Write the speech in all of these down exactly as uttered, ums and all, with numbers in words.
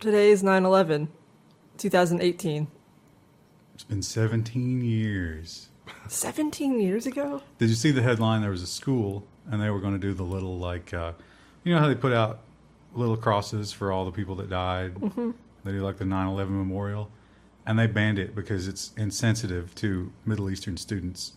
Today is nine eleven, twenty eighteen. It's been seventeen years. seventeen years ago? Did you see the headline? There was a school, and they were going to do the little, like, uh, you know how they put out little crosses for all the people that died? Mm-hmm. They do, like, the nine eleven memorial. And they banned it because it's insensitive to Middle Eastern students.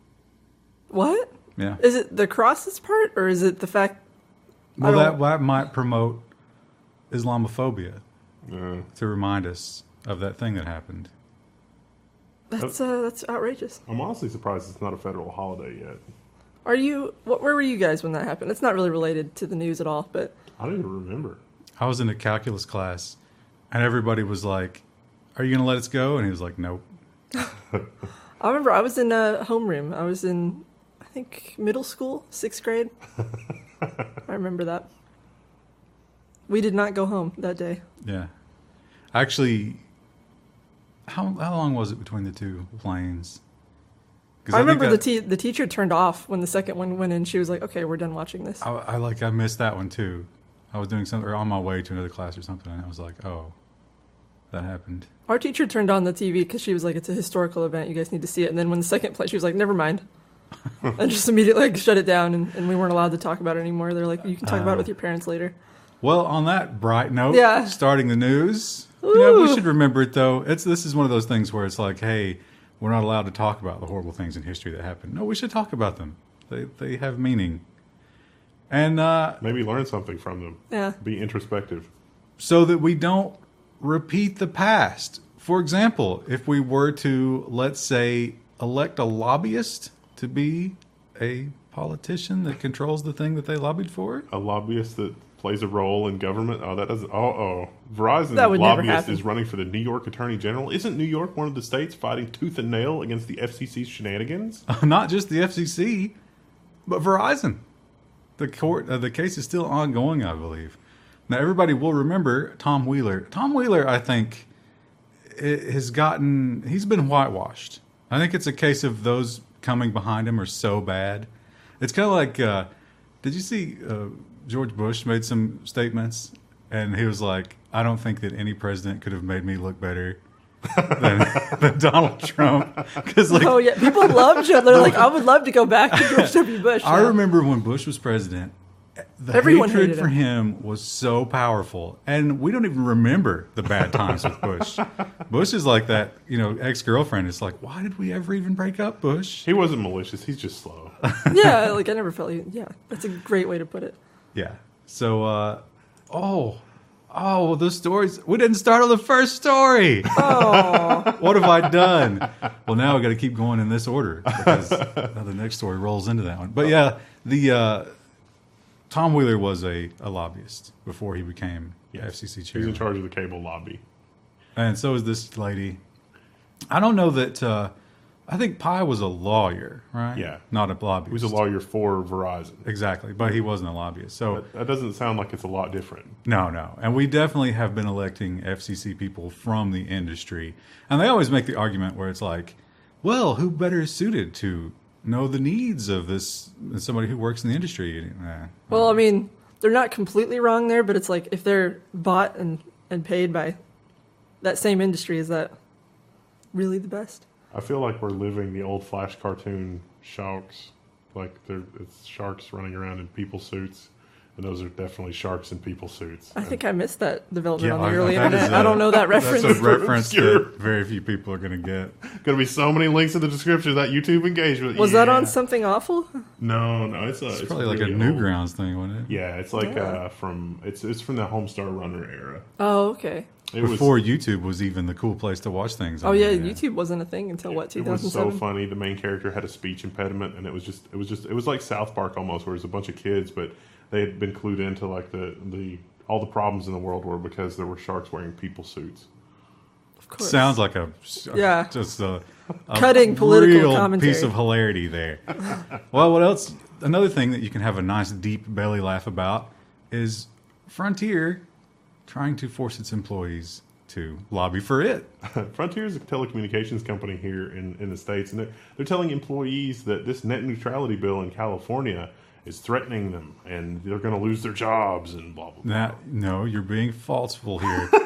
What? Yeah. Is it the crosses part, or is it the fact... Well, that, that might promote Islamophobia Uh, to remind us of that thing that happened. That's uh, that's outrageous. I'm honestly surprised it's not a federal holiday yet. Are you... What, where were you guys when that happened? It's not really related to the news at all, but... I don't even remember. I was in a calculus class, and everybody was like, "Are you going to let us go?" And he was like, "Nope." I remember I was in a homeroom. I was in, I think, middle school, sixth grade. I remember that. We did not go home that day. Yeah. Actually, how how long was it between the two planes? 'Cause I, think remember I- the te- the teacher turned off when the second one went in. She was like, "Okay, we're done watching this." I, I like I missed that one too. I was doing something or on my way to another class or something, and I was like, "Oh, that happened." Our teacher turned on the T V because she was like, "It's a historical event. You guys need to see it." And then when the second play, she was like, "Never mind," and just immediately like shut it down, and, and we weren't allowed to talk about it anymore. They're like, "You can talk about it with your parents later." Well, on that bright note, Yeah. starting the news. You know, we Ooh. should remember it though. It's this is one of those things where it's like, hey, we're not allowed to talk about the horrible things in history that happened. No, we should talk about them. They they have meaning. And uh, Maybe learn something from them. Yeah. Be introspective. so that we don't repeat the past. For example, if we were to, let's say, elect a lobbyist to be a politician that controls the thing that they lobbied for. A lobbyist that plays a role in government. Oh, that doesn't. Oh, oh. Verizon That would never lobbyist happen. is running for the New York Attorney General. Isn't New York one of the states fighting tooth and nail against the F C C's shenanigans? Not just the F C C, but Verizon. The court, uh, the case is still ongoing, I believe. Now, everybody will remember Tom Wheeler. Tom Wheeler, I think, i- has gotten, he's been whitewashed. I think it's a case of those coming behind him are so bad. It's kind of like, uh, did you see uh, George Bush made some statements? And he was like, I don't think that any president could have made me look better than, than Donald Trump. Because, like, Oh yeah, people love Joe. They're like, I would love to go back to George W. Bush. I now." remember when Bush was president, the Everyone hatred hated for him. him was so powerful. And we don't even remember the bad times with Bush. Bush is like that, you know, ex-girlfriend. It's like, why did we ever even break up, Bush? He wasn't malicious. He's just slow. Yeah, like I never felt. You, yeah, that's a great way to put it. Yeah. So, uh, oh, oh, the stories. We didn't start on the first story. Oh, What have I done? Well, now we got to keep going in this order because now the next story rolls into that one. But yeah, the uh, Tom Wheeler was a, a lobbyist before he became Yes. F C C He's chairman, in charge of the cable lobby. and so is this lady. I don't know that. Uh, I think Pi was a lawyer, right? Yeah. not a He lobbyist. was a lawyer for Verizon. Exactly, but he wasn't a lobbyist. So But that doesn't sound like it's a lot different. no, no. And we definitely have been electing F C C people from the industry. And they always make the argument where it's like, well, who better suited to know the needs of this than somebody who works in the industry? Eh. well, I mean, they're not completely wrong there, but it's like if they're bought and, and paid by that same industry, is that really the best? I feel like we're living the old Flash cartoon sharks. Like they're it's sharks running around in people suits, and those are definitely sharks in people suits. I think I missed that development on the I- early that internet. is I a- don't know that reference. That's a reference Obscure. that very few people are going to get. Going to be so many links in the description of that YouTube engagement. Was that Yeah. on Something Awful? No, no, it's a, It's, it's probably like really a old. Newgrounds thing, wasn't it? Yeah, it's like Yeah. uh, from it's it's from the Homestar Runner era. Oh, okay. It Before was, YouTube was even the cool place to watch things. Oh on yeah, the internet. YouTube wasn't a thing until what, it was so 2007? funny. The main character had a speech impediment, and it was just it was just it was like South Park almost, where it was a bunch of kids, but they had been clued into like the the all the problems in the world were because there were sharks wearing people suits. Of course. Sounds like a Yeah. just a, a Cutting political real commentary. piece of hilarity there. Well, what else? Another thing that you can have a nice deep belly laugh about is Frontier trying to force its employees to lobby for it. Frontier is a telecommunications company here in, in the States, and they're, they're telling employees that this net neutrality bill in California is threatening them, and they're going to lose their jobs, and blah, blah, blah. That no, you're being falseful here.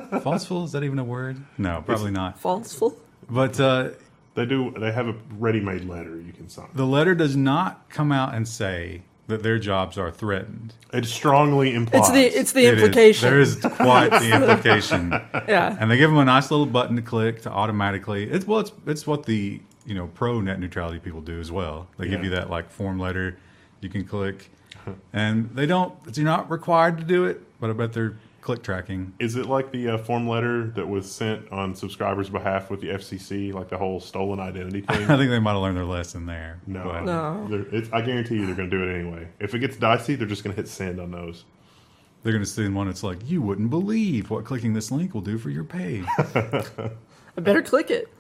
Falseful, is that even a word? No, probably not. Falseful. But uh, They do. They have a ready-made letter you can sign. the letter does not come out and say that their jobs are threatened. It strongly implies. It's the it's the It is- implication. there is quite the implication. Yeah. And they give them a nice little button to click to automatically. It's well, it's it's what the you know pro net neutrality people do as well. They give Yeah. you that like form letter you can click, and they don't. You're not required to do it, but I bet they're click tracking. Is it like the uh, form letter that was sent on subscribers' behalf with the F C C, like the whole stolen identity I thing? think they might have learned their lesson there. No, But- No. They're- It's, I guarantee you they're going to do it anyway. If it gets dicey, they're just going to hit send on those. They're going to send one that's like, you wouldn't believe what clicking this link will do for your page. I better click it.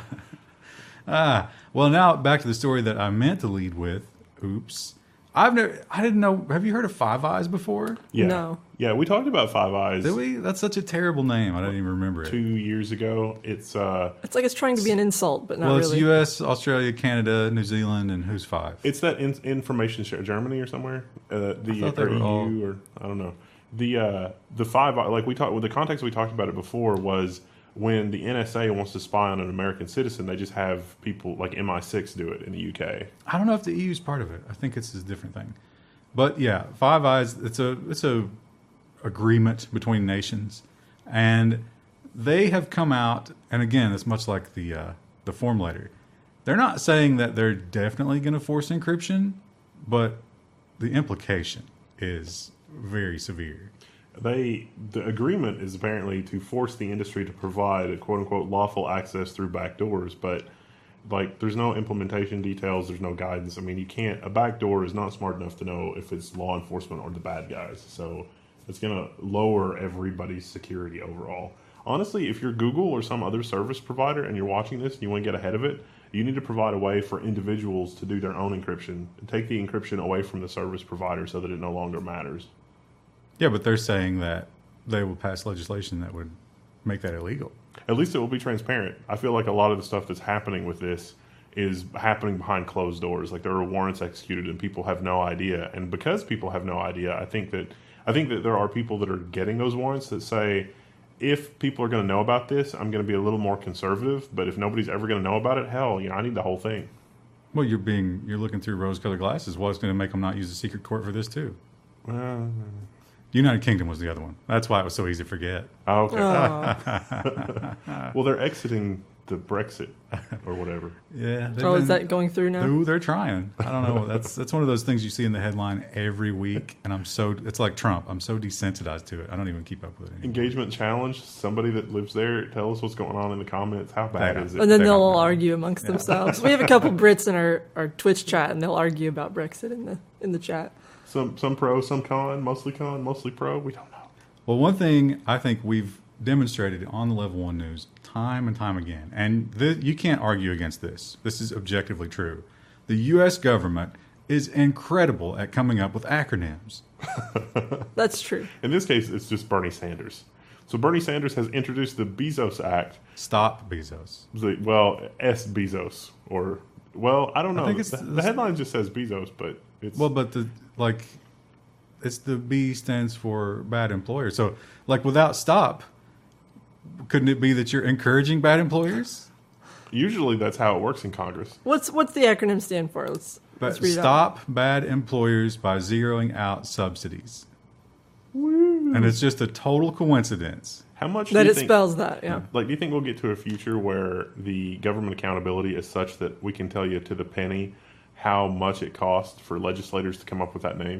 ah, well, now back to the story that I meant to lead with. Oops. I've never, I didn't know. Have you heard of Five Eyes before? Yeah. No. Yeah, we talked about Five Eyes Did we? That's such a terrible name. I didn't even remember it. two years ago. It's uh, It's like it's trying to be an insult, but not Well, it's really. U S, Australia, Canada, New Zealand, and who's five? it's that in, information share Germany or somewhere. Uh, the thought they or were E U all- or I don't know. The uh, the five like we talked with the context we talked about it before was when the N S A wants to spy on an American citizen, they just have people like M I six do it in the U K. I don't know if the E U is part of it. I think it's a different thing. But yeah, Five Eyes. It's a it's a agreement between nations, and they have come out. And again, it's much like the uh, the form letter. They're not saying that they're definitely going to force encryption, but the implication is very severe. They the agreement is apparently to force the industry to provide a quote unquote lawful access through backdoors, but like there's no implementation details, there's no guidance. I mean, you can't a backdoor is not smart enough to know if it's law enforcement or the bad guys. So it's going to lower everybody's security overall. Honestly, if you're Google or some other service provider and you're watching this and you want to get ahead of it, you need to provide a way for individuals to do their own encryption and take the encryption away from the service provider so that it no longer matters. Yeah, but they're saying that they will pass legislation that would make that illegal. At least it will be transparent. I feel like a lot of the stuff that's happening with this is happening behind closed doors. Like there are warrants executed and people have no idea. And because people have no idea, I think that I think that there are people that are getting those warrants that say, if people are going to know about this, I'm going to be a little more conservative. But if nobody's ever going to know about it, hell, you know, I need the whole thing. Well, you're being you're looking through rose-colored glasses. What's going to make them not use the secret court for this too? Uh, United Kingdom was the other one. That's why it was so easy to forget. oh, okay. Oh. Well, they're exiting the Brexit or whatever. Yeah. they've Oh, is been- that going through now? Ooh, they're trying. I don't know. That's that's one of those things you see in the headline every week, and I'm so it's like Trump. I'm so desensitized to it. I don't even keep up with it anymore. Engagement challenge. Somebody that lives there, tell us what's going on in the comments. How bad They is don't- it? And then They they'll don't all know. argue amongst themselves. We have a couple Brits in our, our Twitch chat, and they'll argue about Brexit in the in the chat. Some some pro, some con, mostly con, mostly pro. We don't know. Well, one thing I think we've demonstrated on the Level One News time and time again, and th- you can't argue against this. This is objectively true. The U S government is incredible at coming up with acronyms. That's true. In this case, it's just Bernie Sanders. So Bernie Sanders has introduced the Bezos Act. Stop Bezos. The, well, S Bezos or well, I don't know. I think it's- the, the headline just says Bezos, but it's Well, but the like, it's the B stands for bad employer. So, like, without stop, couldn't it be that you're encouraging bad employers? usually that's how it works in Congress. What's what's the acronym stand for? Let's, let's But read it out. stop bad employers by zeroing out subsidies. And it's just a total coincidence. How much That do you it think, spells that, yeah. Like, do you think we'll get to a future where the government accountability is such that we can tell you to the penny how much it costs for legislators to come up with that name?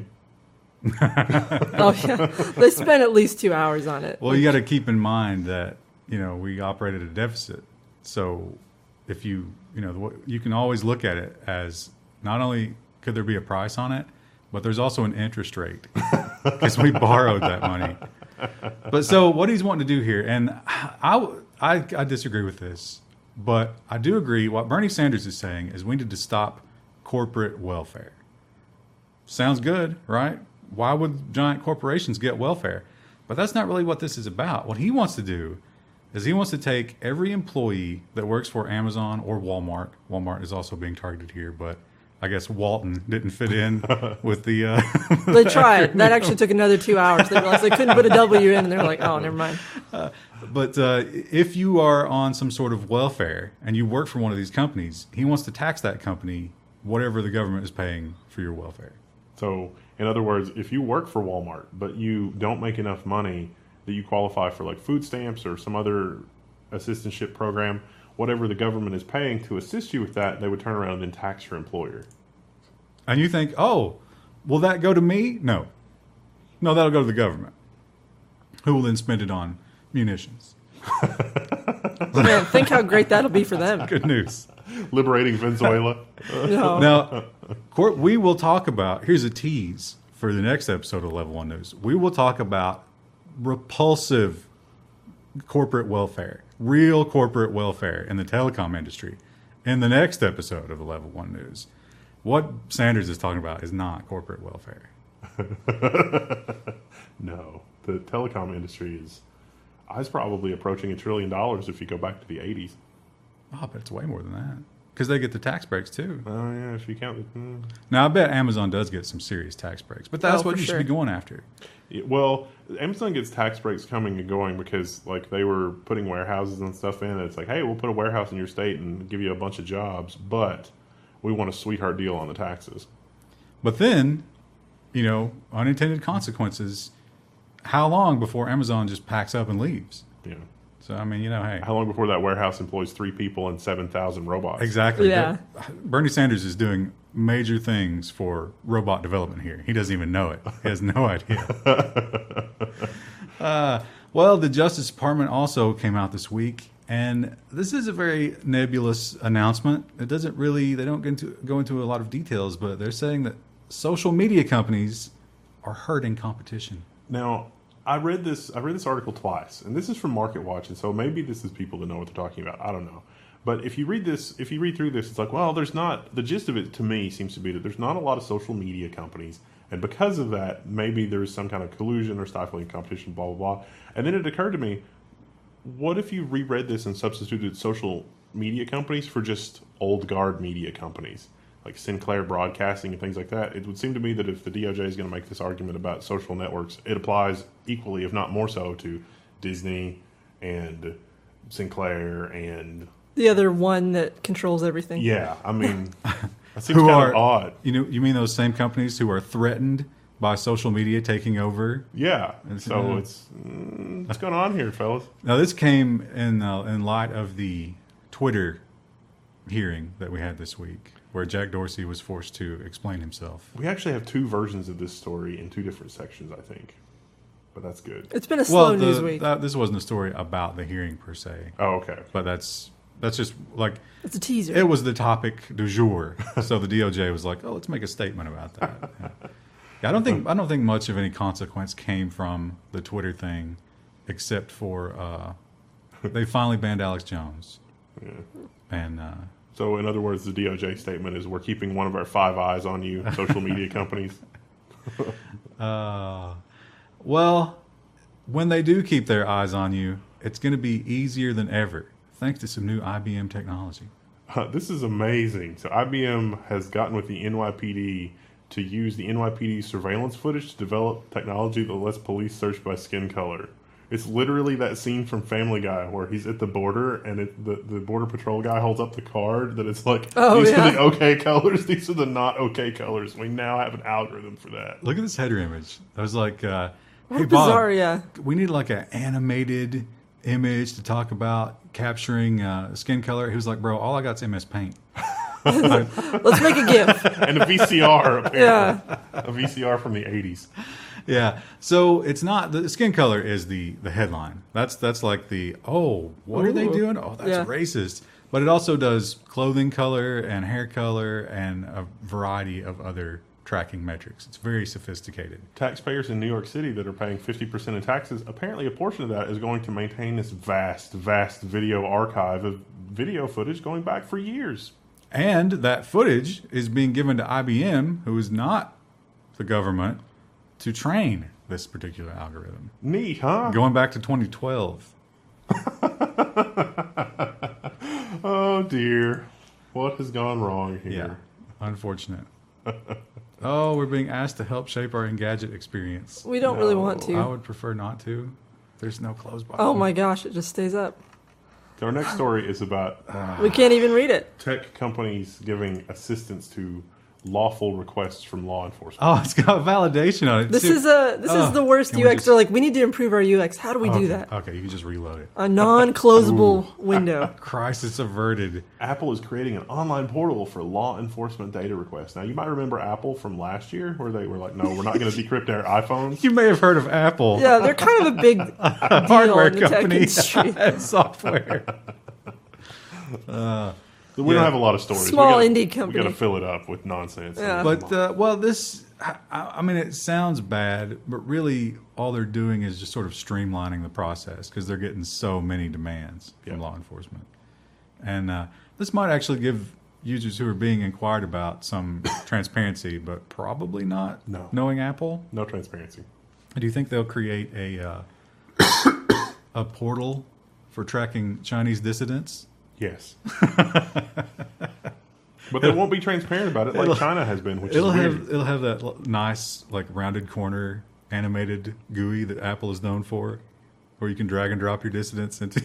Oh yeah, they spent at least two hours on it. Well, you got to keep in mind that, you know, we operate at a deficit. So if you, you know, you can always look at it as not only could there be a price on it, but there's also an interest rate because we borrowed that money. But so what he's wanting to do here, and I, I, I disagree with this, but I do agree. What Bernie Sanders is saying is we need to stop corporate welfare. Sounds good, right? Why would giant corporations get welfare? But that's not really what this is about. What he wants to do is he wants to take every employee that works for Amazon or Walmart. Walmart is also being targeted here, but I guess Walton didn't fit in with the. Uh, They tried. That actually took another two hours. They realized they couldn't put a W in, and they're like, "Oh, never mind." Uh, but uh, if you are on some sort of welfare and you work for one of these companies, he wants to tax that company whatever the government is paying for your welfare. So, in other words, if you work for Walmart but you don't make enough money that you qualify for like food stamps or some other assistantship program, whatever the government is paying to assist you with that, they would turn around and then tax your employer. And you think, oh, will that go to me? No. No, that'll go to the government, who will then spend it on munitions. Man, think how great that'll be for them. Good news. Liberating Venezuela. No. Now, Court, we will talk about, here's a tease for the next episode of Level One News. We will talk about repulsive corporate welfare, real corporate welfare in the telecom industry in the next episode of the Level One News. What Sanders is talking about is not corporate welfare. No, the telecom industry is, I was probably approaching a trillion dollars if you go back to the eighties. Oh, but it's way more than that. Because they get the tax breaks too. Oh, yeah, if you count the... Mm. Now, I bet Amazon does get some serious tax breaks, but that's Oh, what for you sure. should be going after. Yeah, well, Amazon gets tax breaks coming and going because, like, they were putting warehouses and stuff in. And it's like, hey, we'll put a warehouse in your state and give you a bunch of jobs, but we want a sweetheart deal on the taxes. But then, you know, unintended consequences. How long before Amazon just packs up and leaves? Yeah. So, I mean, you know, hey. How long before that warehouse employs three people and seven thousand robots? Exactly. Yeah. Bernie Sanders is doing major things for robot development here. He doesn't even know it. He has no idea. uh, well, the Justice Department also came out this week, and this is a very nebulous announcement. It doesn't really, they don't get into, go into a lot of details, but they're saying that social media companies are hurting competition. Now, I read this. I read this article twice, and this is from Market Watch, and so maybe this is people that know what they're talking about. I don't know, but if you read this, if you read through this, it's like, well, there's not. The gist of it to me seems to be that there's not a lot of social media companies, and because of that, maybe there's some kind of collusion or stifling competition. Blah blah blah. And then it occurred to me, what if you reread this and substituted social media companies for just old guard media companies? Like Sinclair Broadcasting and things like that. It would seem to me that if the D O J is going to make this argument about social networks, it applies equally, if not more so, to Disney and Sinclair and... The other one that controls everything. Yeah, I mean, that seems Who kind are of odd. You know, you mean those same companies who are threatened by social media taking over? Yeah, It's, so uh, it's... Mm, what's going on here, fellas? Now, this came in uh, in light of the Twitter hearing that we had this week, where Jack Dorsey was forced to explain himself. We actually have two versions of this story in two different sections, I think. But that's good. It's been a slow Well, the, news week. that, this wasn't a story about the hearing per se, Oh, okay. but that's that's just like It's a teaser. it was the topic du jour. So the D O J was like, "Oh, let's make a statement about that." Yeah. Yeah, I don't think I don't think much of any consequence came from the Twitter thing, except for uh, they finally banned Alex Jones, Yeah. and uh, So, in other words, the D O J statement is we're keeping one of our five eyes on you, social media companies. Uh, well, when they do keep their eyes on you, it's going to be easier than ever, thanks to some new I B M technology. Uh, this is amazing. So, I B M has gotten with the N Y P D to use the N Y P D surveillance footage to develop technology that lets police search by skin color. It's literally that scene from Family Guy where he's at the border and it, the, the border patrol guy holds up the card that it's like, Oh, these yeah. are the okay colors, these are the not okay colors. We now have an algorithm for that. Look at this header image. I was like, uh, What hey, Bob, bizarre, yeah. we need like an animated image to talk about capturing uh, skin color. He was like, bro, all I got's M S Paint. Let's make a GIF. And a V C R, apparently. Yeah. A V C R from the eighties. Yeah, so it's not the skin color is the the headline. That's that's like the oh, what are they Ooh. doing? Oh, that's Yeah. racist. But it also does clothing color and hair color and a variety of other tracking metrics. It's very sophisticated. Taxpayers in New York City that are paying fifty percent in taxes, apparently a portion of that is going to maintain this vast, vast video archive of video footage going back for years. And that footage is being given to I B M, who is not the government, to train this particular algorithm. Neat, huh? Going back to twenty twelve. Oh, dear. What has gone wrong here? Yeah. Unfortunate. Oh, we're being asked to help shape our Engadget experience. We don't really No. want to. I would prefer not to. There's no close button. Oh my gosh, it just stays up. Our next story is about We can't even read it. tech companies giving assistance to lawful requests from law enforcement. Oh, it's got validation on it. This too. is a this Oh, is the worst can we U X. just- They're like, we need to improve our U X. How do we okay. do that? Okay, you can just reload it. A non-closable window. Crisis averted. Apple is creating an online portal for law enforcement data requests. Now, you might remember Apple from last year, where they were like, "No, we're not going to decrypt our iPhones." You may have heard of Apple, Yeah, they're kind of a big deal hardware in the tech company, industry. and software. We Yeah. don't have a lot of stories. Small we gotta, indie company. We got to fill it up with nonsense. Yeah. But uh, well, this I, I mean, it sounds bad, but really, all they're doing is just sort of streamlining the process because they're getting so many demands from Yeah. law enforcement, and uh, this might actually give users who are being inquired about some transparency, but probably not. No. Knowing Apple, no transparency. do you think they'll create a uh, a portal for tracking Chinese dissidents? Yes. But they won't be transparent about it like It'll- China has been, which It'll is weird. have it'll have that l- nice like rounded corner animated G U I that Apple is known for, where you can drag and drop your dissidents into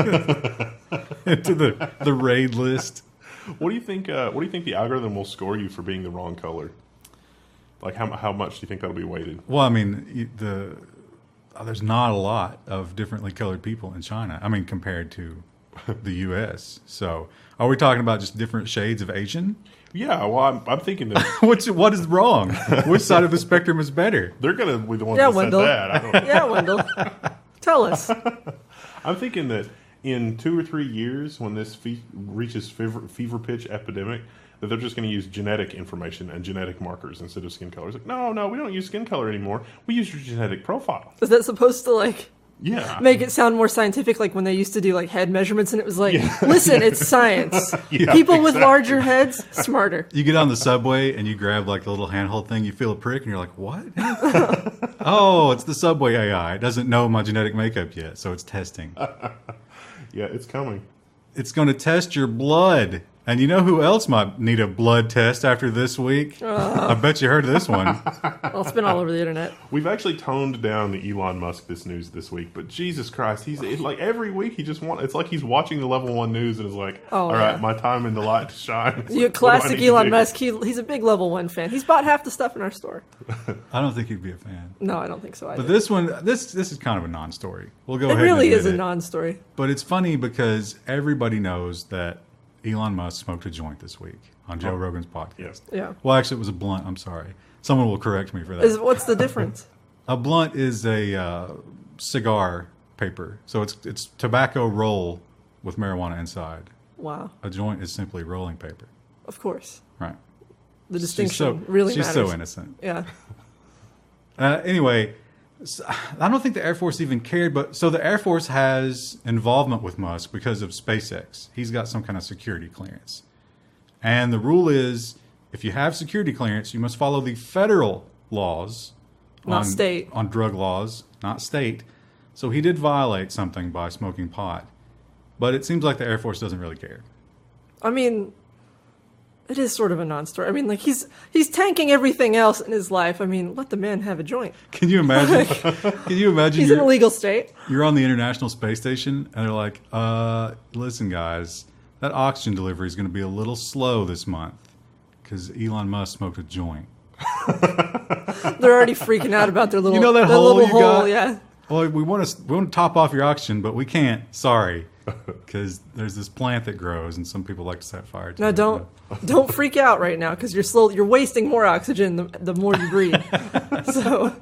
into the the raid list. What do you think? Uh, what do you think the algorithm will score you for being the wrong color? Like how how much do you think that'll be weighted? Well, I mean you- the uh, there's not a lot of differently colored people in China. I mean compared to the U S. So are we talking about just different shades of Asian? Yeah, well, I'm, I'm thinking that What's what is wrong? Which side of the spectrum is better? they're going to be the ones Yeah, that said Wendell. that. I don't, Yeah, Wendell. Tell us. I'm thinking that in two or three years, when this fe- reaches fever, fever pitch epidemic, that they're just going to use genetic information and genetic markers instead of skin color. It's like, no, no, we don't use skin color anymore. We use your genetic profile. Is that supposed to like Yeah. make it sound more scientific, like when they used to do like head measurements and it was like, listen, it's science. Yeah, People with exactly. larger heads, smarter. You get on the subway and you grab like the little handhold thing, you feel a prick, and you're like, what? Oh, it's the subway A I. It doesn't know my genetic makeup yet, so it's testing. Yeah, it's coming. It's going to test your blood. And you know who else might need a blood test after this week? I bet you heard of this one. Well, it's been all over the internet. We've actually toned down the Elon Musk this news this week, but Jesus Christ, he's it's like every week he just want. It's like he's watching the level one news and is like, Oh, "All right, yeah. my time in the light to shine." It's You like, what do I classic need to Elon do? Musk. He, he's a big level one fan. He's bought half the stuff in our store. I don't think you'd be a fan. No, I don't think so either. But this one, this this is kind of a non-story. We'll go It ahead really and is a admit it. non-story. But it's funny because everybody knows that Elon Musk smoked a joint this week on Joe Oh. Rogan's podcast. Yes. Yeah. Well, actually, it was a blunt. I'm sorry. Someone will correct me for that. Is what's the difference? A blunt is a uh, cigar paper, so it's it's tobacco roll with marijuana inside. Wow. A joint is simply rolling paper, Of course. right? The She's distinction so, really she's matters. so innocent. Yeah. Uh, anyway, s I don't think the Air Force even cared, but so the Air Force has involvement with Musk because of SpaceX. He's got some kind of security clearance, and the rule is if you have security clearance, you must follow the federal laws, Not on, state. on drug laws, not state. So he did violate something by smoking pot, but it seems like the Air Force doesn't really care. I mean, it is sort of a non-story. I mean, like he's he's tanking everything else in his life. I mean, let the man have a joint. Can you imagine? Can you imagine? He's in you're- a legal state. You're on the International Space Station, and they're like, uh, listen, guys, that oxygen delivery is going to be a little slow this month because Elon Musk smoked a joint. They're already freaking out about their little, You know that their hole little you hole. got? Yeah. Well, we want to we want to top off your oxygen, but we can't. Sorry, because there's this plant that grows, and some people like to set fire to No, it. don't don't freak out right now because you're slow. You're wasting more oxygen the, the more you breathe. So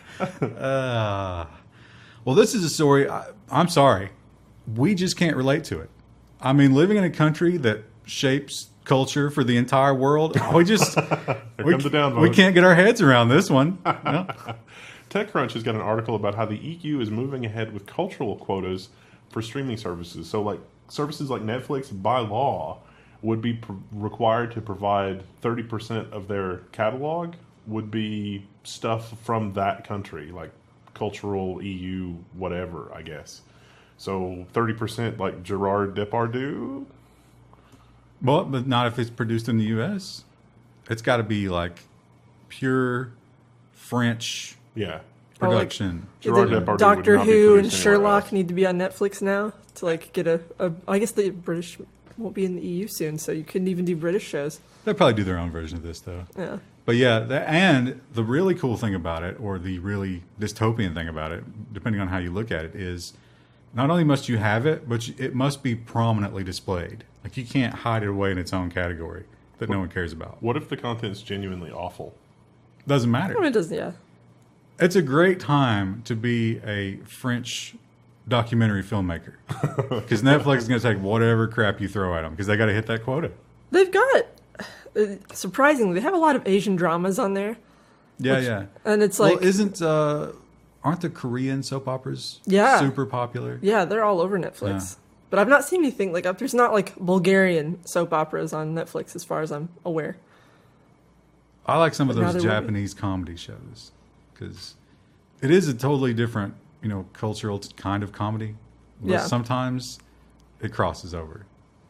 Uh, well, this is a story. I, I'm sorry, we just can't relate to it. I mean, living in a country that shapes culture for the entire world, we just we, comes the downvote. we can't get our heads around this one. No. TechCrunch has got an article about how the E U is moving ahead with cultural quotas for streaming services. So, like services like Netflix, by law, would be pr- required to provide thirty percent of their catalog would be stuff from that country, like cultural E U, whatever, I guess. So, thirty percent like Gerard Depardieu. Well, but not if it's produced in the U S. It's got to be like pure French Yeah. Or, like, production. Gerard Either Depardieu would Doctor not be Who and produced anywhere Sherlock else. need to be on Netflix now to like get a, a. I guess the British won't be in the E U soon, so you couldn't even do British shows. They'll probably do their own version of this though. Yeah. But yeah, the, and the really cool thing about it, or the really dystopian thing about it, depending on how you look at it, is not only must you have it, but you, it must be prominently displayed. Like you can't hide it away in its own category that no one cares about. What if the content's genuinely awful? Doesn't I matter. mean, it doesn't. Yeah. It's a great time to be a French documentary filmmaker because Netflix is going to take whatever crap you throw at them because they got to hit that quota. They've got uh, surprisingly, they have a lot of Asian dramas on there, Yeah, Which- yeah. and it's like, well, isn't uh, aren't the Korean soap operas Yeah. super popular? yeah, they're all over Netflix. Yeah. But I've not seen anything like there's not like Bulgarian soap operas on Netflix as far as I'm aware. I like some of But now those there will be. Japanese comedy shows because it is a totally different, you know, cultural t- kind of comedy. But Yeah. sometimes it crosses over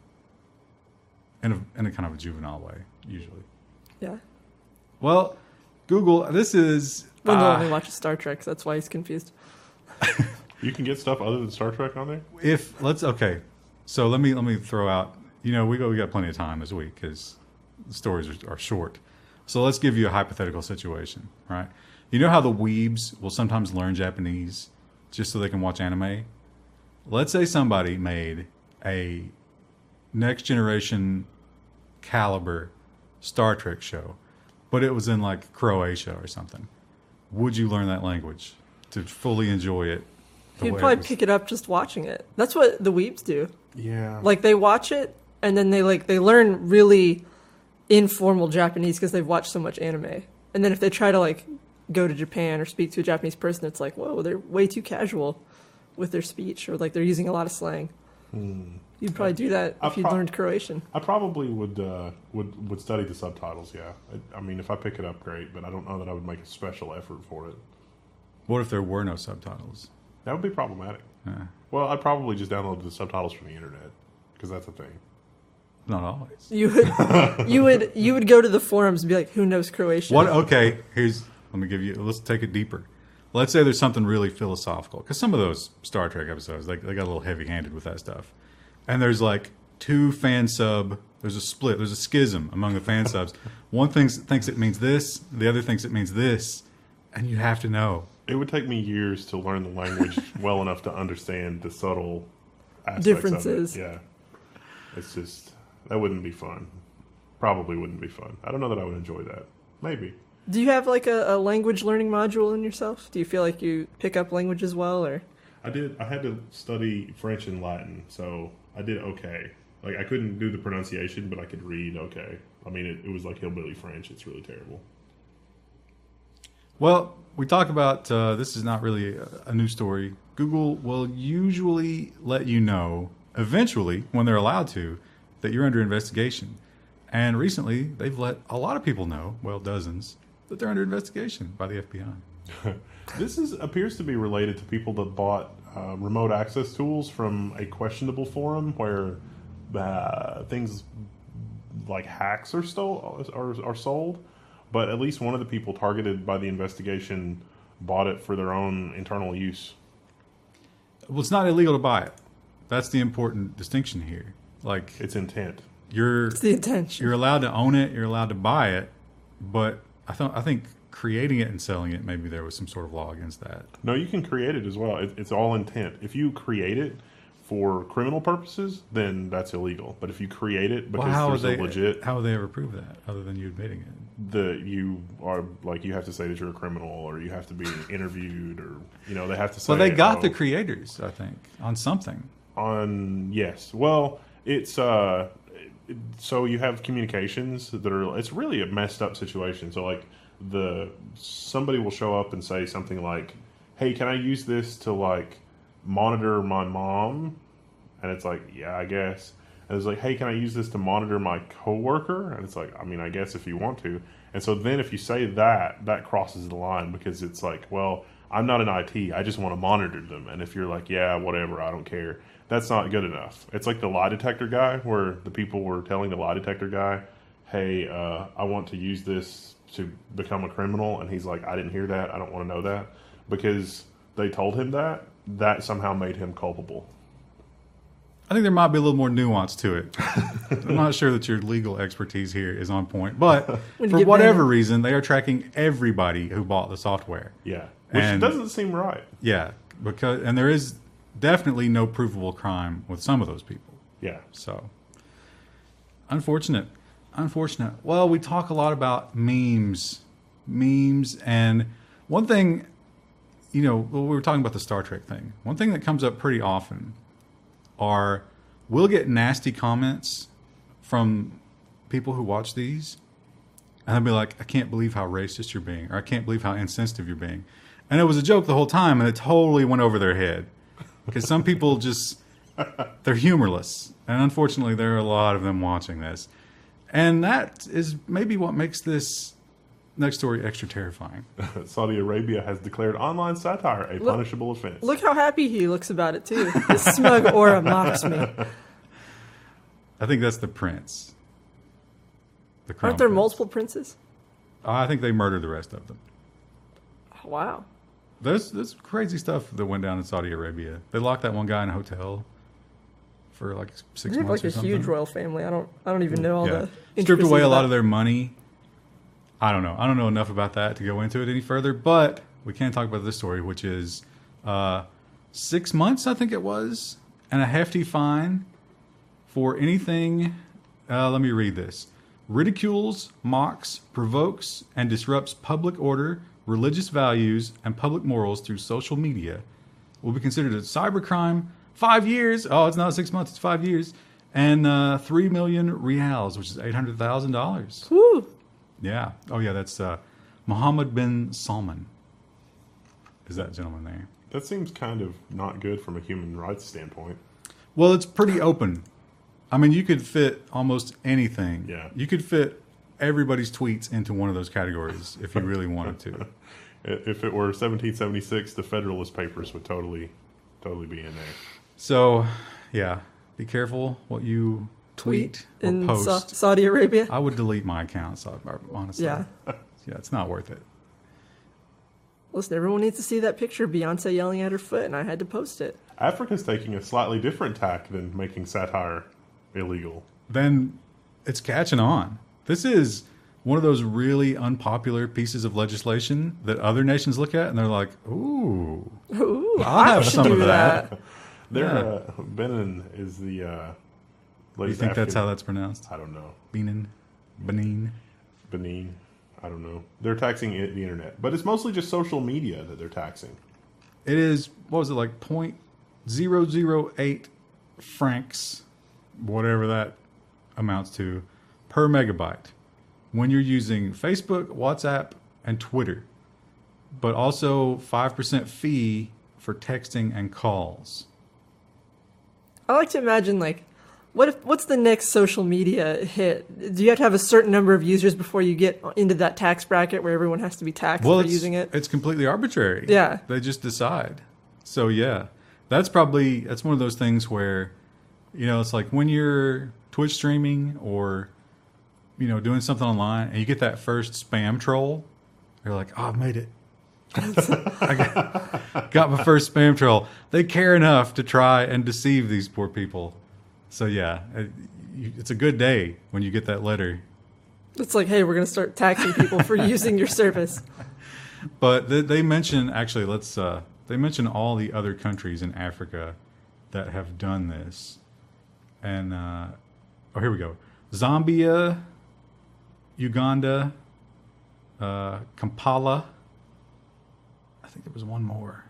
in a, in a kind of a juvenile way, usually. Yeah. Well, Google, this is. Wendell uh, only watches Star Trek, so that's why he's confused. You can get stuff other than Star Trek on there? if let's okay, so let me let me throw out. You know, we got we got plenty of time this week because the stories are, are short. So let's give you a hypothetical situation, right? You know how the weebs will sometimes learn Japanese just so they can watch anime? Let's say somebody made a next generation caliber Star Trek show, but it was in like Croatia or something. Would you learn that language to fully enjoy it? the He'd way it probably was- pick it up just watching it. That's what the weebs do. Yeah. Like they watch it and then they like they learn really informal Japanese because they've watched so much anime. And then if they try to like go to Japan or speak to a Japanese person, it's like, whoa, they're way too casual with their speech, or like they're using a lot of slang. You'd probably do that I if you prob- learned Croatian. I probably would uh, would would study the subtitles. Yeah, I, I mean, if I pick it up, great. But I don't know that I would make a special effort for it. What if there were no subtitles? That would be problematic. Yeah, Well, I'd probably just download the subtitles from the internet because that's a thing. not always. You would, you would, you would go to the forums and be like, "Who knows Croatian?" What? Okay, here's. Let me give you. Let's take it deeper. Let's say there's something really philosophical, because some of those Star Trek episodes, like they got a little heavy-handed with that stuff. And there's like two fan sub. There's a split. There's a schism among the fan subs. One thinks thinks it means this. The other thinks it means this. And you have to know. It would take me years to learn the language well enough to understand the subtle aspects Differences. Of it. Yeah, it's just that wouldn't be fun. Probably wouldn't be fun. I don't know that I would enjoy that. Maybe. Do you have like a, a language learning module in yourself? Do you feel like you pick up languages well, or? I did. I had to study French and Latin, so I did okay. Like I couldn't do the pronunciation, but I could read okay. I mean, it, it was like hillbilly French. It's really terrible. Well, we talk about uh, this is not really a, a new story. Google will usually let you know eventually, when they're allowed to, that you're under investigation. And recently, they've let a lot of people know, well, dozens, that they're under investigation by the F B I. This is appears to be related to people that bought uh, remote access tools from a questionable forum where uh, things like hacks are stole are, are sold. But at least one of the people targeted by the investigation bought it for their own internal use. Well, it's not illegal to buy it. That's the important distinction here. Like, It's intent. you're It's the intention. you're allowed to own it, you're allowed to buy it, but I thought I think creating it and selling it, maybe there was some sort of law against that. No, you can create it as well. It, it's all intent. If you create it for criminal purposes, then that's illegal. But if you create it because Well, how would there's they a legit, how would they ever prove that other than you admitting it? the you are like you have to say that you're a criminal, or you have to be interviewed, or you know they have to say. Well, they got oh, the creators, I think, on something. on yes. Well, it's uh, it- so you have communications that are. It's really a messed up situation. So like the somebody will show up and say something like, "Hey, can I use this to like monitor my mom?" And it's like, "Yeah, I guess." And it's like, "Hey, can I use this to monitor my coworker?" And it's like, "I mean, I guess if you want to." And so then if you say that, that crosses the line because it's like, well, I'm not in I T. I just want to monitor them. And if you're like, yeah, whatever, I don't care. That's not good enough. It's like the lie detector guy where the people were telling the lie detector guy, hey, uh, I want to use this to become a criminal, and he's like, I didn't hear that, I don't want to know that, because they told him that, that somehow made him culpable. I think there might be a little more nuance to it. I'm not sure that your legal expertise here is on point, but for whatever reason, they are tracking everybody who bought the software. Yeah, which and, doesn't seem right. Yeah, because and there is definitely no provable crime with some of those people. Yeah. So, unfortunate. Unfortunate. Well, we talk a lot about memes. Memes, and one thing, you know, well, we were talking about the Star Trek thing. One thing that comes up pretty often are we'll get nasty comments from people who watch these, and they'll be like, I can't believe how racist you're being, or I can't believe how insensitive you're being. And it was a joke the whole time, and it totally went over their head. Because some people just, they're humorless. And unfortunately, there are a lot of them watching this. And that is maybe what makes this next story extra terrifying. Saudi Arabia has declared online satire a look, punishable offense. Look how happy he looks about it, too. His smug aura mocks me. I think that's the prince. The Aren't there prince. multiple princes? I think they murdered the rest of them. Oh, wow. There's, there's crazy stuff that went down in Saudi Arabia. They locked that one guy in a hotel for like six they months have like or a huge royal family. I don't I don't even know all yeah. the stripped away a lot of, of their money. I don't know. I don't know enough about that to go into it any further, but we can talk about this story, which is uh, six months, I think it was, and a hefty fine for anything. Uh, let me read this. Ridicules, mocks, provokes, and disrupts public order, religious values, and public morals through social media will be considered a cybercrime. Five years. Oh, it's not six months. It's five years. And uh, three million reals, which is eight hundred thousand dollars. Woo. Yeah. Oh, yeah. That's uh, Mohammed bin Salman. Is that gentleman there? That seems kind of not good from a human rights standpoint. Well, it's pretty open. I mean, you could fit almost anything. Yeah. You could fit everybody's tweets into one of those categories if you really wanted to. If it were seventeen seventy-six, the Federalist Papers would totally, totally be in there. So, yeah, be careful what you tweet, tweet or in post. Sa- Saudi Arabia. I would delete my account, so honestly. Yeah. Yeah, it's not worth it. Listen, everyone needs to see that picture of Beyonce yelling at her foot, and I had to post it. Africa's taking a slightly different tack than making satire illegal. Then it's catching on. This is one of those really unpopular pieces of legislation that other nations look at and they're like, ooh, ooh I'll have some of that. that. They're, yeah. uh, Benin is the uh, you think African, that's how that's pronounced? I don't know. Benin? Benin? Benin? I don't know. They're taxing it, the internet. But it's mostly just social media that they're taxing. It is, what was it, like zero point zero zero eight francs, whatever that amounts to, per megabyte when you're using Facebook, WhatsApp, and Twitter. But also five percent fee for texting and calls. I like to imagine, like, what if what's the next social media hit? Do you have to have a certain number of users before you get into that tax bracket where everyone has to be taxed well, for using it? It's completely arbitrary. Yeah. They just decide. So, yeah. That's probably, that's one of those things where, you know, it's like when you're Twitch streaming or, you know, doing something online and you get that first spam troll, you're like, oh, I've made it. I got, got my first spam troll. They care enough to try and deceive these poor people. So, yeah, it, it's a good day when you get that letter. It's like, hey, we're going to start taxing people for using your service. But they, they mention, actually, let's, uh, they mention all the other countries in Africa that have done this. And, uh, oh, here we go. Zambia, Uganda, uh, Kampala. I think there was one more.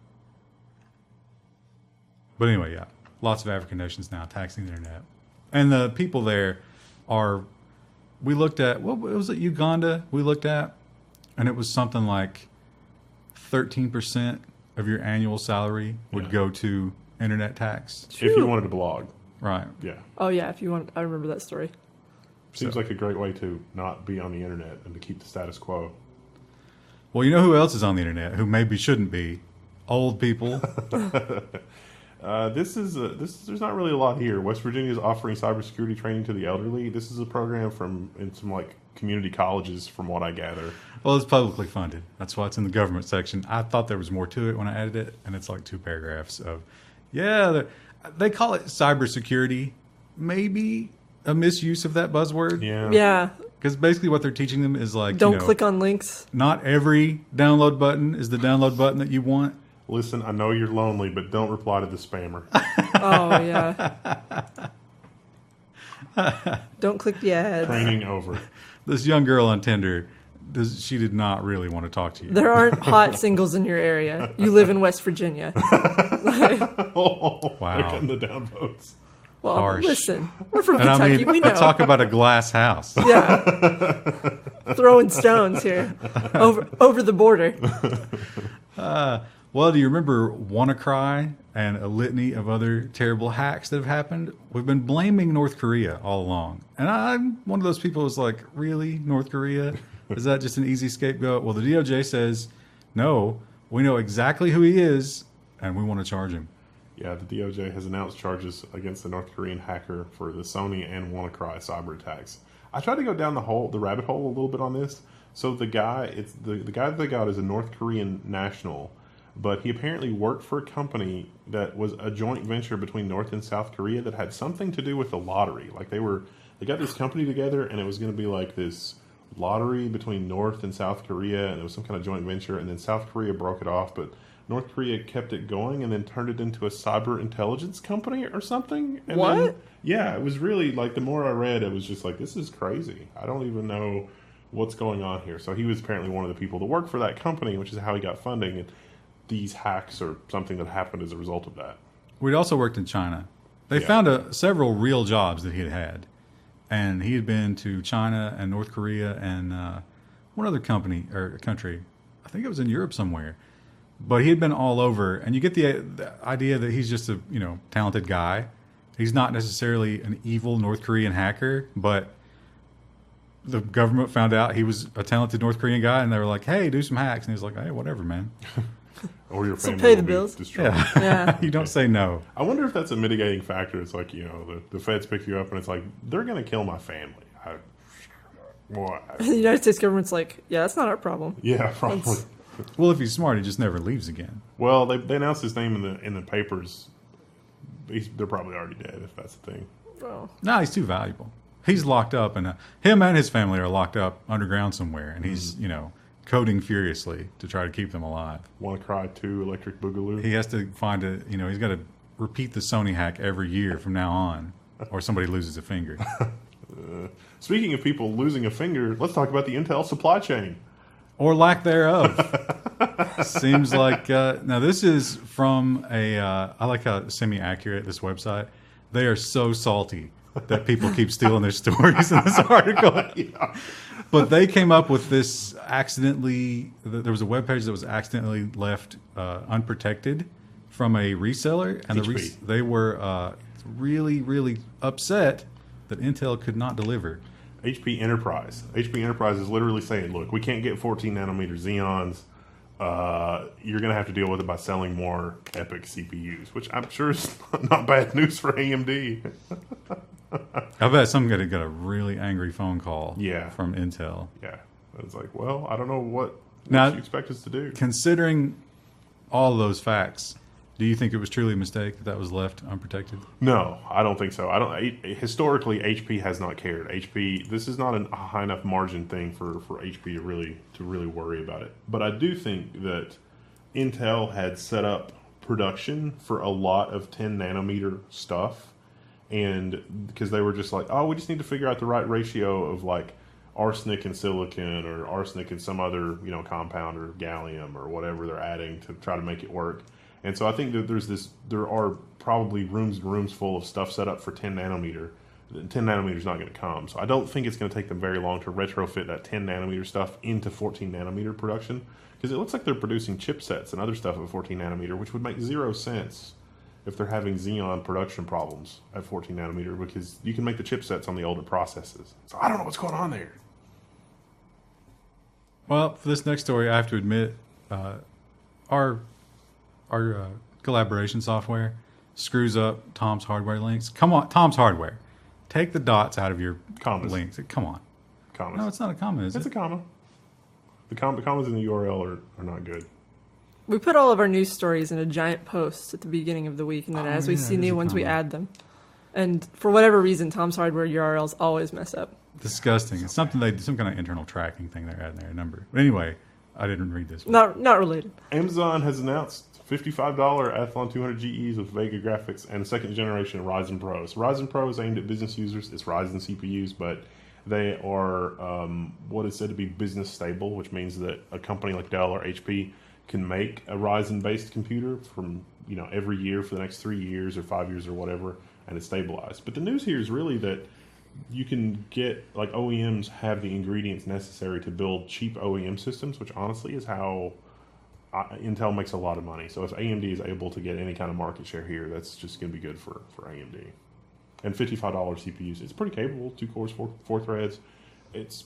But anyway, yeah. Lots of African nations now taxing the internet. And the people there are, we looked at, what was it, Uganda we looked at? And it was something like thirteen percent of your annual salary would yeah. go to internet tax. If you wanted to blog. Right. Yeah. Oh, yeah, if you want, I remember that story. Seems so. like a great way to not be on the internet and to keep the status quo. Well, you know who else is on the internet who maybe shouldn't be? Old people. Uh, this is a, this. There's not really a lot here. West Virginia is offering cybersecurity training to the elderly. This is a program from in some like community colleges, from what I gather. Well, it's publicly funded. That's why it's in the government section. I thought there was more to it when I added it, and it's like two paragraphs of, yeah, they call it cybersecurity. Maybe a misuse of that buzzword. Yeah. Yeah. Because basically what they're teaching them is like, Don't you know, click on links. not every download button is the download button that you want. Listen, I know you're lonely, but don't reply to the spammer. Oh, yeah. Don't click the ads. Training over. This young girl on Tinder, does, she did not really want to talk to you. There aren't hot singles in your area. You live in West Virginia. Oh, Wow. they're getting the downvotes. Well, Harsh. listen, we're from And Kentucky. I mean, we know. talk about a glass house. Yeah. Throwing stones here over over the border. Uh, well, do you remember WannaCry and a litany of other terrible hacks that have happened? We've been blaming North Korea all along. And I'm one of those people who's like, really, North Korea? Is that just an easy scapegoat? Well, the D O J says, no, we know exactly who he is, and we want to charge him. Yeah, the D O J has announced charges against the North Korean hacker for the Sony and WannaCry cyber attacks. I tried to go down the hole, the rabbit hole a little bit on this. So the guy, it's the the guy that they got is a North Korean national, but he apparently worked for a company that was a joint venture between North and South Korea that had something to do with the lottery. Like they were, they got this company together, and it was going to be like this lottery between North and South Korea, and it was some kind of joint venture. And then South Korea broke it off, but North Korea kept it going and then turned it into a cyber intelligence company or something. And What? Then, yeah, it was really like the more I read, it was just like, this is crazy. I don't even know what's going on here. So he was apparently one of the people that worked for that company, which is how he got funding. And these hacks are something that happened as a result of that. We'd also worked in China. They Yeah. found a, several real jobs that he had had. And he had been to China and North Korea and uh, one other company or country. I think it was in Europe somewhere. But he had been all over, and you get the, the idea that he's just a you know talented guy. He's not necessarily an evil North Korean hacker, but the government found out he was a talented North Korean guy, and they were like, "Hey, do some hacks," and he was like, "Hey, whatever, man." Or your So family pay the will be bills. destroyed. Yeah, Yeah. you don't say no. I wonder if that's a mitigating factor. It's like, you know, the, the feds pick you up and it's like, they're going to kill my family. I, well, I- The United States government's like, yeah, that's not our problem. yeah, probably. That's- Well, if he's smart, he just never leaves again. Well, they, they announced his name in the in the papers. He's, they're probably already dead, if that's the thing. Oh. No, he's too valuable. He's locked up, and uh, him and his family are locked up underground somewhere, and he's you know coding furiously to try to keep them alive. Want to Cry two, Electric Boogaloo. He has to find a you know he's got to repeat the Sony hack every year from now on, or somebody loses a finger. Uh, speaking of people losing a finger, let's talk about the Intel supply chain. Or lack thereof. Seems like uh, now this is from a. Uh, I like how semi-accurate this website. They are so salty that people keep stealing their stories in this article. Yeah. But they came up with this accidentally. There was a webpage that was accidentally left uh, unprotected from a reseller, and the H P. res- they were uh, really, really upset that Intel could not deliver. H P Enterprise. H P Enterprise is literally saying, look, we can't get fourteen nanometer Xeons. Uh, you're going to have to deal with it by selling more EPYC C P Us, which I'm sure is not bad news for A M D. I bet somebody got a really angry phone call Yeah. from Intel. Yeah. It's like, well, I don't know what, what Now- you expect us to do. Considering all those facts, do you think it was truly a mistake that that was left unprotected? No, I don't think so. I don't. Historically, H P has not cared. H P. This is not a high enough margin thing for, for H P to really to really worry about it. But I do think that Intel had set up production for a lot of ten nanometer stuff, and because they were just like, oh, we just need to figure out the right ratio of like arsenic and silicon, or arsenic and some other you know compound, or gallium, or whatever they're adding to try to make it work. And so I think that there's this, there are probably rooms and rooms full of stuff set up for ten nanometer. ten nanometer is not going to come. So I don't think it's going to take them very long to retrofit that ten nanometer stuff into fourteen nanometer production. Because it looks like they're producing chipsets and other stuff at fourteen nanometer, which would make zero sense if they're having Xeon production problems at fourteen nanometer, because you can make the chipsets on the older processes. So I don't know what's going on there. Well, for this next story, I have to admit, uh, our our uh, collaboration software screws up Tom's Hardware links. Come on, Tom's Hardware. Take the dots out of your Commas. links. Come on. Commas. No, it's not a comma, is It's it? a comma. The, com- the commas in the U R L are, are not good. We put all of our news stories in a giant post at the beginning of the week, and then Oh, as we yeah, see it is new a ones, we comma. add them. And for whatever reason, Tom's Hardware U R Ls always mess up. Disgusting. It's something they some kind of internal tracking thing they're adding there, a number. But anyway, I didn't read this one. Not not related. Amazon has announced fifty-five dollars Athlon two hundred G Es with Vega graphics and second generation Ryzen Pros. Ryzen Pro is aimed at business users. It's Ryzen C P Us, but they are um, what is said to be business stable, which means that a company like Dell or H P can make a Ryzen-based computer from you know every year for the next three years or five years or whatever, and it's stabilized. But the news here is really that you can get, like, O E Ms have the ingredients necessary to build cheap O E M systems, which honestly is how uh, Intel makes a lot of money. So if A M D is able to get any kind of market share here, that's just going to be good for, for A M D. And fifty-five dollars C P Us, it's pretty capable. Two cores, four, four threads. It's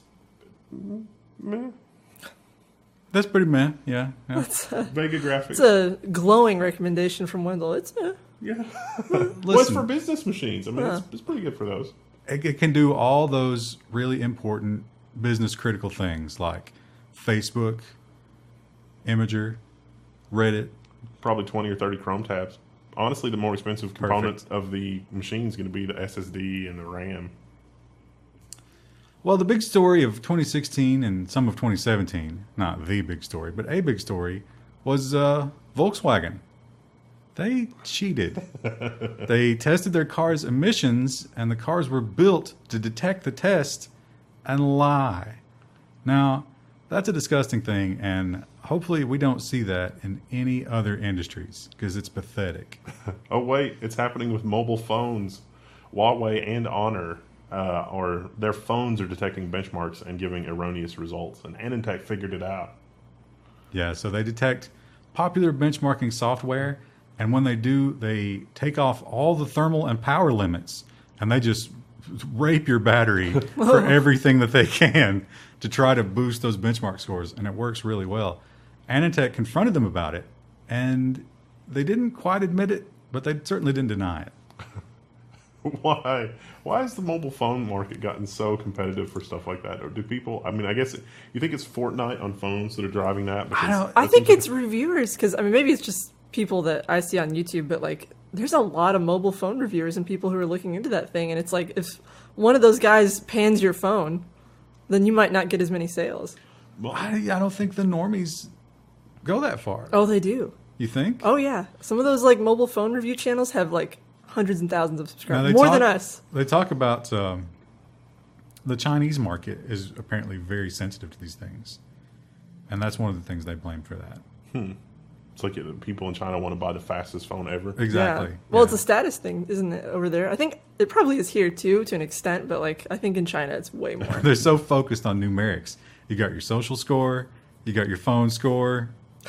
meh. That's pretty meh. Yeah. yeah. Vega graphics. It's a glowing recommendation from Wendell. It's eh. yeah. Well, it's Listen. for business machines. I mean, Huh. it's, it's pretty good for those. It, it can do all those really important business critical things like Facebook, Imager, Reddit. Probably twenty or thirty Chrome tabs. Honestly, the more expensive component of the machine is going to be the S S D and the RAM. Well, the big story of twenty sixteen and some of twenty seventeen, not the big story, but a big story, was uh, Volkswagen. They cheated. They tested their cars' emissions, and the cars were built to detect the test and lie. Now, that's a disgusting thing, and hopefully we don't see that in any other industries, because it's pathetic. Oh, wait, it's happening with mobile phones. Huawei and Honor, uh, or their phones are detecting benchmarks and giving erroneous results, and Anintech figured it out. Yeah, so they detect popular benchmarking software, and when they do, they take off all the thermal and power limits, and they just rape your battery for everything that they can to try to boost those benchmark scores, and it works really well. Anintech confronted them about it, and they didn't quite admit it, but they certainly didn't deny it. Why? Why has the mobile phone market gotten so competitive for stuff like that? Or do people? I mean, I guess it, you think it's Fortnite on phones that are driving that. Because I don't- I that think seems it's reviewers because I mean maybe it's just people that I see on YouTube, but like there's a lot of mobile phone reviewers and people who are looking into that thing, and it's like if one of those guys pans your phone, then you might not get as many sales. Well, I, I don't think the normies go that far. Oh, they do. You think? Oh yeah, some of those like mobile phone review channels have like hundreds and thousands of Now, subscribers, they more talk- than us. They talk about um, the Chinese market is apparently very sensitive to these things, and that's one of the things they blame for that. it's like uh, people in China want to buy the fastest phone ever. Exactly. Yeah. Well, Yeah. it's a status thing, isn't it, over there? I think it probably is here too, to an extent, but like I think in China it's way more. They're so focused on numerics. You got your social score, you got your phone score.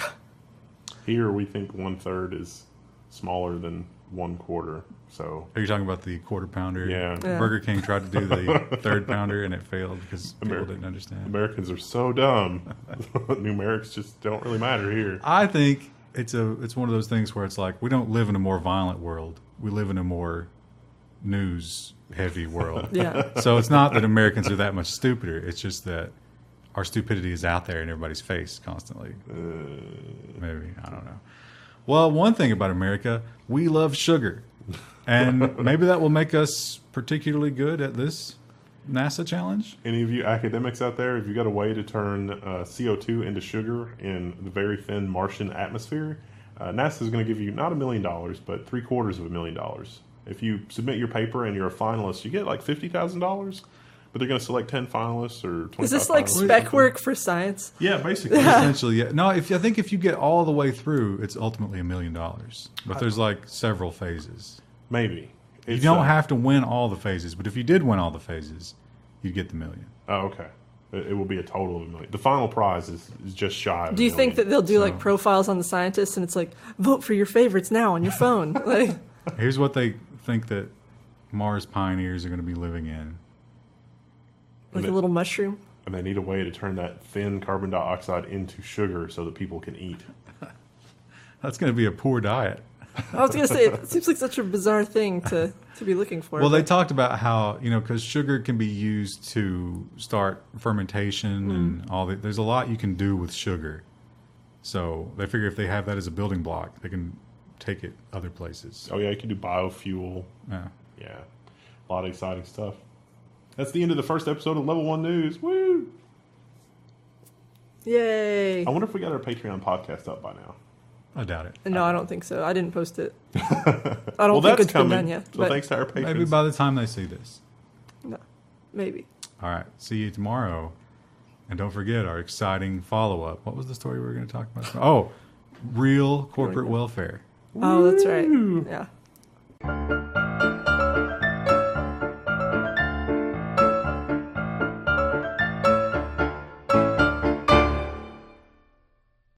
Here, we think one third is smaller than one quarter. So Are you talking about the quarter pounder? Yeah. Yeah. Burger King tried to do the third pounder and it failed because people America. didn't understand. Americans are so dumb. Numerics just don't really matter here. I think it's a it's one of those things where it's like we don't live in a more violent world. We live in a more news heavy world. Yeah. So it's not that Americans are that much stupider. It's just that our stupidity is out there in everybody's face constantly. Uh, Maybe. I don't know. Well, one thing about America, we love sugar. And maybe that will make us particularly good at this NASA challenge. Any of you academics out there, if you got a way to turn uh, C O two into sugar in the very thin Martian atmosphere, uh, NASA is going to give you not a million dollars, but three quarters of a million dollars. If you submit your paper and you're a finalist, you get like fifty thousand dollars. But they're going to select ten finalists or twenty-five Is this like finalists. spec work for science? Yeah, basically. Essentially, yeah. No, if I think if you get all the way through, it's ultimately a million dollars. But there's like several phases. Maybe. You It's, don't uh, have to win all the phases, but if you did win all the phases, you'd get the million. Oh, okay. It, it will be a total of a million. The final prize is, is just shy of Do a you think that million. they'll do So- like profiles on the scientists and it's like vote for your favorites now on your phone? Like, Here's what they think that Mars pioneers are going to be living in. like And a little mushroom. And they need a way to turn that thin carbon dioxide into sugar so that people can eat. That's going to be a poor diet. I was gonna say it seems like such a bizarre thing to to be looking for. Well, they but- talked about how, you know, because sugar can be used to start fermentation Mm. and all that. There's a lot you can do with sugar. So they figure if they have that as a building block, they can take it other places. Oh yeah, you can do biofuel. Yeah. Yeah, a lot of exciting stuff. That's the end of the first episode of Level One News. Woo! Yay! I wonder if we got our Patreon podcast up by now. I doubt it. No, I don't think so. I didn't post it. I don't Well, think that's it's been coming. done yet. So But thanks to our patrons. Maybe by the time they see this. no, maybe. All right. See you tomorrow. And don't forget our exciting follow up. What was the story we were going to talk about? Oh, real corporate welfare. Oh, that's right. Woo! Yeah.